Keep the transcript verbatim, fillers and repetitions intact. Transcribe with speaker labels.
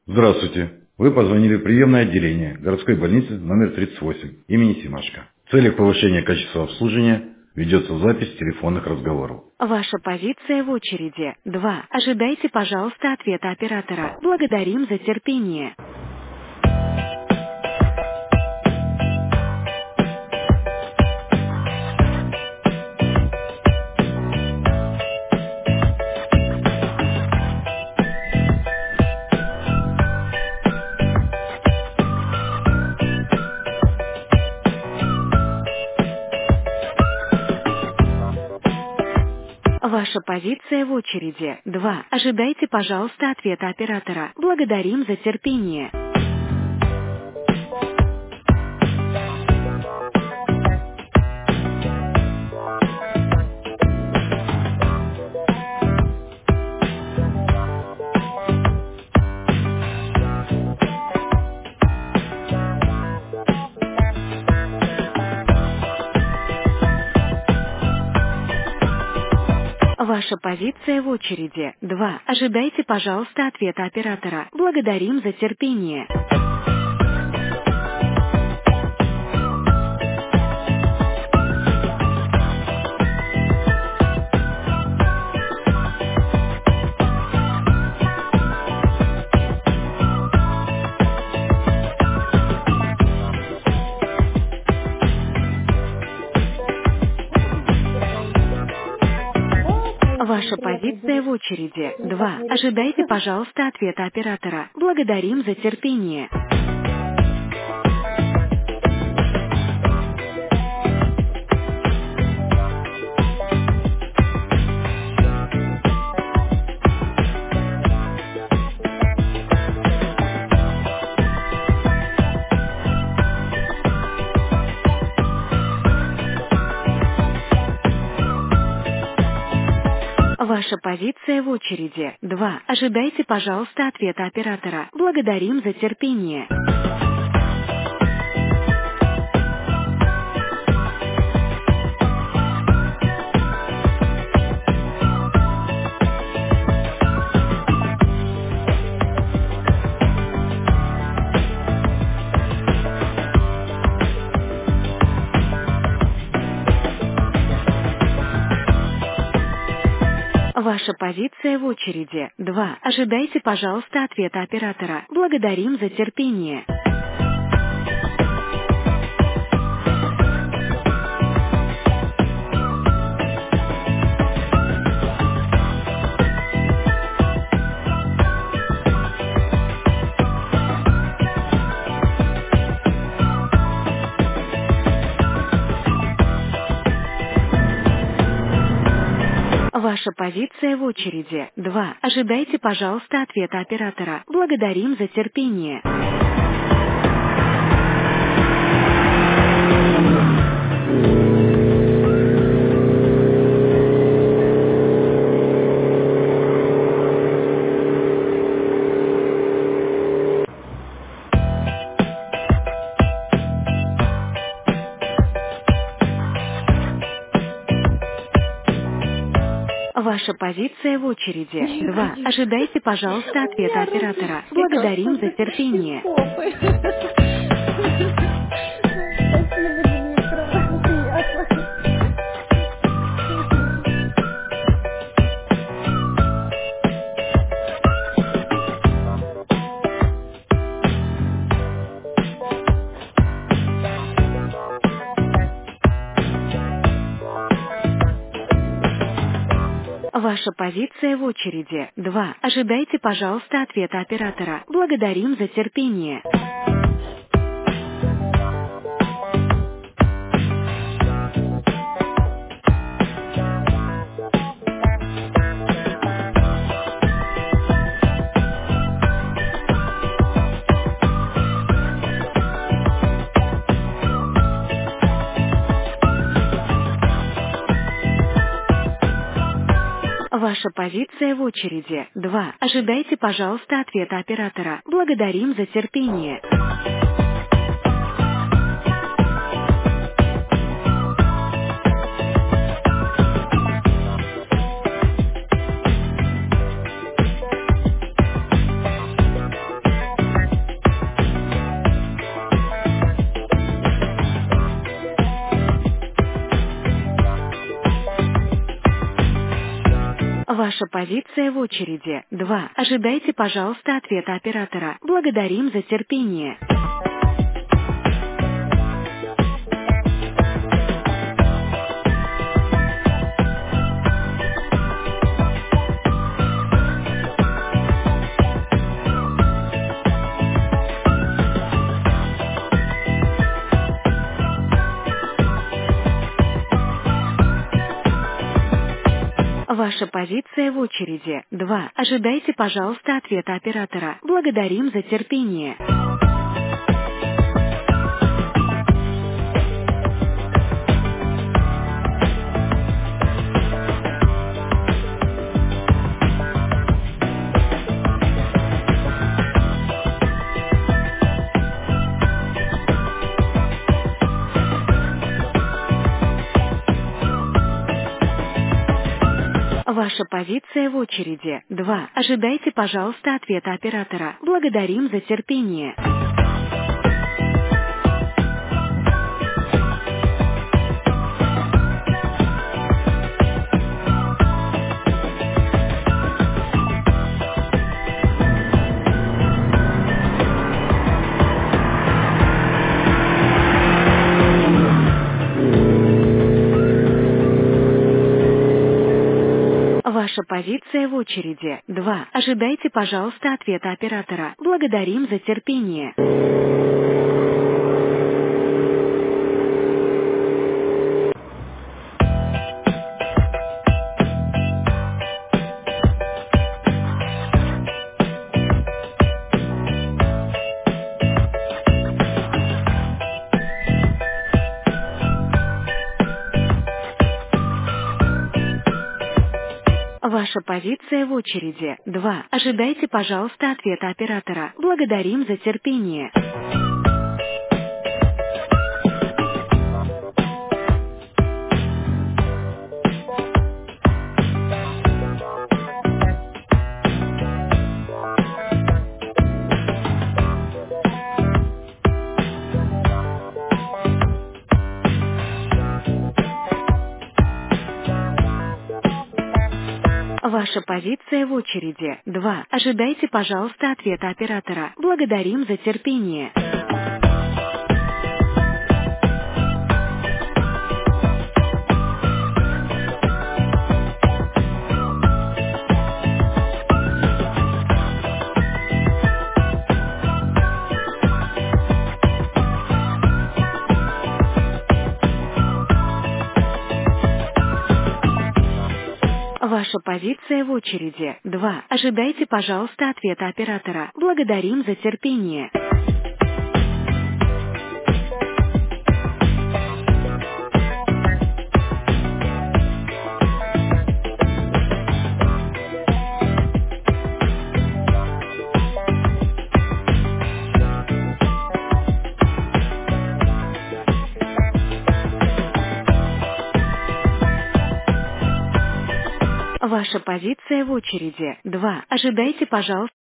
Speaker 1: Здравствуйте. Вы позвонили в приемное отделение городской больницы номер тридцать восемь имени Семашко. В целях повышения качества обслуживания ведется запись телефонных разговоров.
Speaker 2: Ваша позиция в очереди. два. Ожидайте, пожалуйста, ответа оператора. Благодарим за терпение. Ваша позиция в очереди. два. Ожидайте, пожалуйста, ответа оператора. Благодарим за терпение. Ваша позиция в очереди. два. Ожидайте, пожалуйста, ответа оператора. Благодарим за терпение. Ваша позиция в очереди. два. Ожидайте, пожалуйста, ответа оператора. Благодарим за терпение. Ваша позиция в очереди. два. Ожидайте, пожалуйста, ответа оператора. Благодарим за терпение. Ваша позиция в очереди. два. Ожидайте, пожалуйста, ответа оператора. Благодарим за терпение. Ваша позиция в очереди. два. Ожидайте, пожалуйста, ответа оператора. Благодарим за терпение. Ваша позиция в очереди. два. Ожидайте, пожалуйста, ответа оператора. Благодарим за терпение.
Speaker 3: Спасибо, Дмитров. Приятно.
Speaker 2: Ваша позиция в очереди. два. Ожидайте, пожалуйста, ответа оператора. Благодарим за терпение. Ваша позиция в очереди. два. Ожидайте, пожалуйста, ответа оператора. Благодарим за терпение. Ваша позиция в очереди два. Ожидайте, пожалуйста, ответа оператора. Благодарим за терпение. Ваша позиция в очереди два. Ожидайте, пожалуйста, ответа оператора. Благодарим за терпение. Ваша позиция в очереди два. Ожидайте, пожалуйста, ответа оператора. Благодарим за терпение. Ваша позиция в очереди два. Ожидайте, пожалуйста, ответа оператора. Благодарим за терпение. Ваша позиция в очереди два. Ожидайте, пожалуйста, ответа оператора. Благодарим за терпение. Ваша позиция в очереди два. Ожидайте, пожалуйста, ответа оператора. Благодарим за терпение. Ваша позиция в очереди два. Ожидайте, пожалуйста, ответа оператора. Благодарим за терпение. Ваша позиция в очереди два. Ожидайте, пожалуйста.